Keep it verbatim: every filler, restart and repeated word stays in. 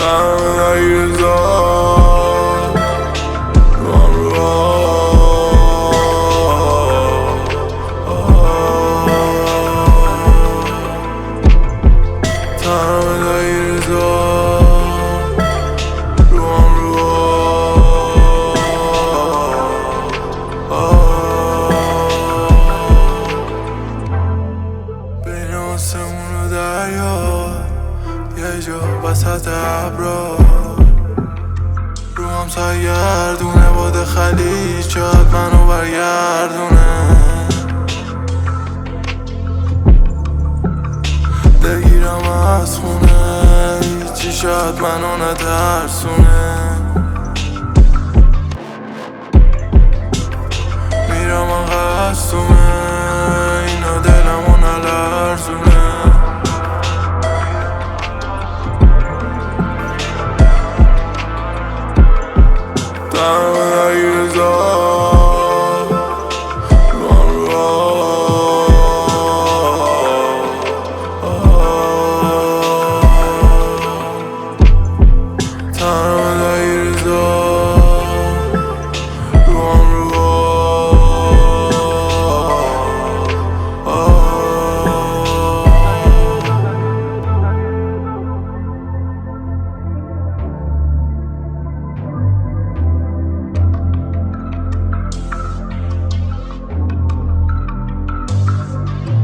تنهایی زار روان رو تنهایی زار روان رو بین آسمون و دریا یه جا وسط ابرا رو هم سرگردونه باد خلیج شاید منو برگردونه دلگیرم از خونه هیچی شاید منو نترسونه میرم من قصدومه